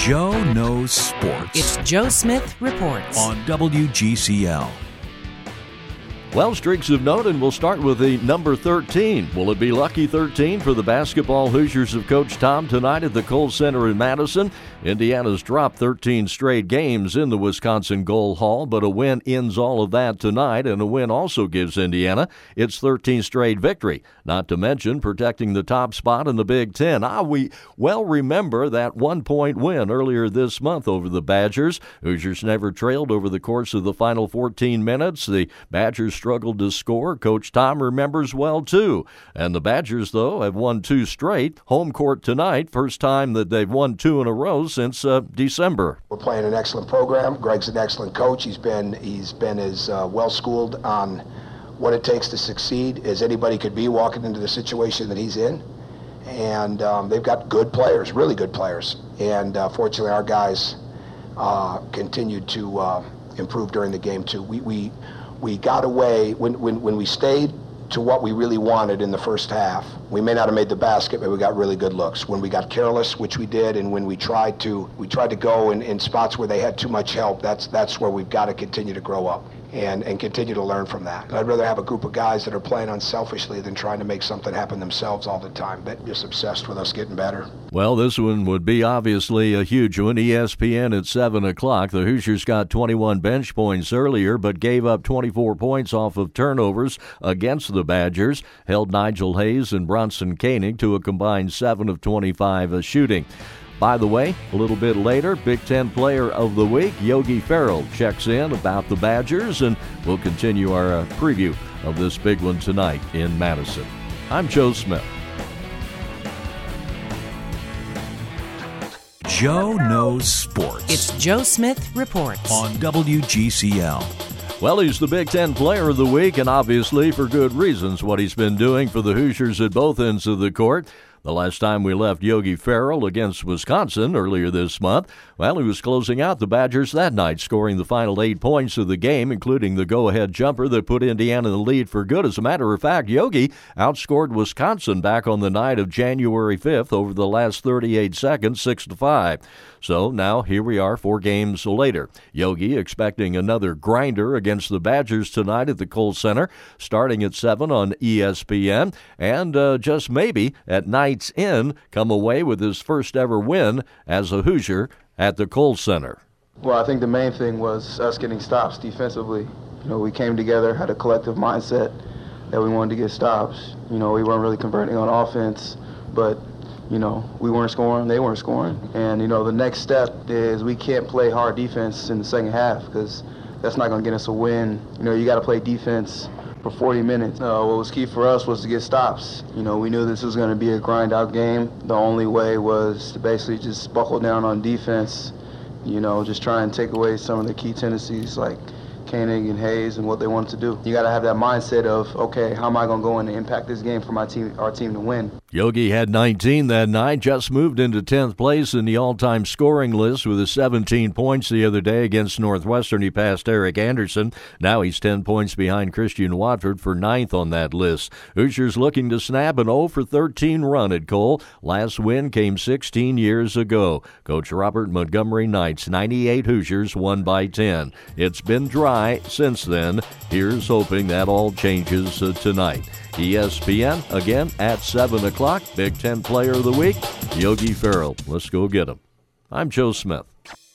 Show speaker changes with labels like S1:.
S1: Joe Knows Sports.
S2: It's Joe Smith Reports
S1: on WGCL.
S3: Well, streaks of note, and we'll start with the number 13. Will it be lucky 13 for the basketball Hoosiers of Coach Tom tonight at the Kohl Center in Madison? Indiana's dropped 13 straight games in the Wisconsin Goal Hall, but a win ends all of that tonight, and a win also gives Indiana its 13th straight victory, not to mention protecting the top spot in the Big Ten. We well remember that one-point win earlier this month over the Badgers. Hoosiers never trailed over the course of the final 14 minutes. The Badgers struggled to score. Coach Tom remembers well, too. And the Badgers, though, have won 2 straight. Home court tonight, first time that they've won 2 in a row since December.
S4: We're playing an excellent program. Greg's an excellent coach. He's been as well-schooled on what it takes to succeed as anybody could be walking into the situation that he's in. And they've got good players, really good players. And fortunately, our guys continued to improve during the game, too. We got away, when we stayed to what we really wanted in the first half, we may not have made the basket, but we got really good looks. When we got careless, which we did, and when we tried to go in spots where they had too much help, that's where we've got to continue to grow up and continue to learn from that. I'd rather have a group of guys that are playing unselfishly than trying to make something happen themselves all the time. They're just obsessed with us getting better.
S3: Well, this one would be obviously a huge one. ESPN at 7 o'clock. The Hoosiers got 21 bench points earlier, but gave up 24 points off of turnovers against the Badgers, held Nigel Hayes and Bronson Koenig to a combined 7 of 25 shooting. By the way, a little bit later, Big Ten Player of the Week, Yogi Ferrell, checks in about the Badgers, and we'll continue our preview of this big one tonight in Madison. I'm Joe Smith.
S1: Joe Knows Sports.
S2: It's Joe Smith Reports
S1: on WGCL.
S3: Well, he's the Big Ten Player of the Week, and obviously for good reasons, what he's been doing for the Hoosiers at both ends of the court. The last time we left Yogi Ferrell against Wisconsin earlier this month, well, he was closing out the Badgers that night, scoring the final 8 points of the game, including the go-ahead jumper that put Indiana in the lead for good. As a matter of fact, Yogi outscored Wisconsin back on the night of January 5th over the last 38 seconds, 6-5. So now here we are 4 games later. Yogi expecting another grinder against the Badgers tonight at the Kohl Center, starting at 7 on ESPN, and just maybe at night's end come away with his first ever win as a Hoosier at the Kohl Center.
S5: Well, I think the main thing was us getting stops defensively. We came together, had a collective mindset that we wanted to get stops. We weren't really converting on offense, but we weren't scoring, they weren't scoring. And, the next step is we can't play hard defense in the second half because that's not going to get us a win. You got to play defense for 40 minutes. What was key for us was to get stops. We knew this was going to be a grind-out game. The only way was to basically just buckle down on defense, just try and take away some of the key tendencies like Koenig and Hayes and what they wanted to do. You got to have that mindset of, okay, how am I going to go in and impact this game for our team to win?
S3: Yogi had 19 that night, just moved into 10th place in the all-time scoring list with his 17 points the other day against Northwestern. He passed Eric Anderson. Now he's 10 points behind Christian Watford for 9th on that list. Hoosiers looking to snap an 0-for-13 run at Kohl. Last win came 16 years ago. Coach Robert Montgomery Knight's 98 Hoosiers won by 10. It's been dry since then. Here's hoping that all changes tonight. ESPN, again, at 7 o'clock. Big Ten Player of the Week, Yogi Ferrell. Let's go get him. I'm Joe Smith.